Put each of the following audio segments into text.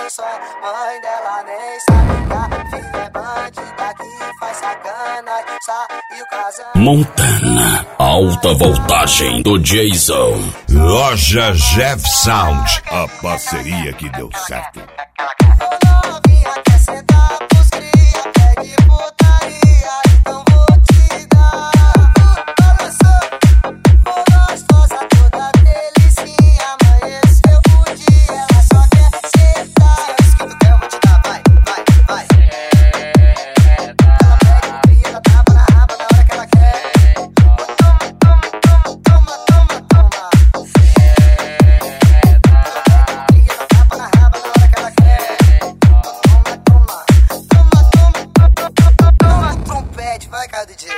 só, mãe dela nem sabe que a filha é bandida que faz sacanagem, saiu casando. Montana, alta voltagem do Jason. Loja Jeff Sound, a parceria que deu certo. Novinha quer sentar pros cria, pede putaria, então vou te dar. Balançou, gostosa, toda delicinha, amanheceu o dia, ela só quer sentar. Se é isso que tu quer, eu vou te dar, vai, vai, vai. Ela pega o cria, ela tapa na raba na hora que ela quer. Toma, toma, toma, toma, toma. Ela pega o cria, ela tapa na raba na hora que ela quer. Toma, trompete, vai, cara, DJ.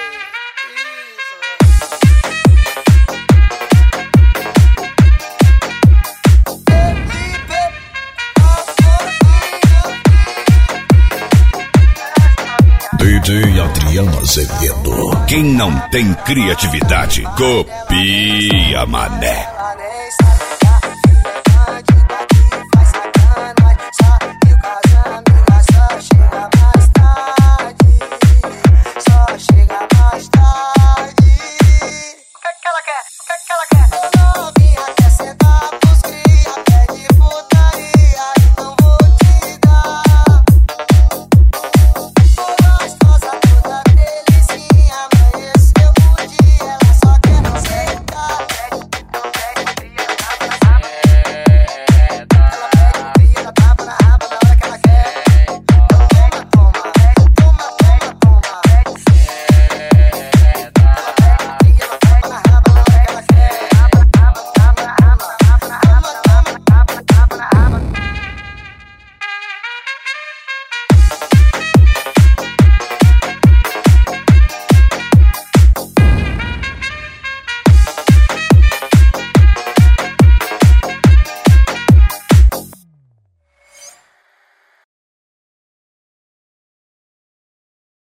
DJ Adriano Azevedo. Quem não tem criatividade, copia, mané. Ela nem sabe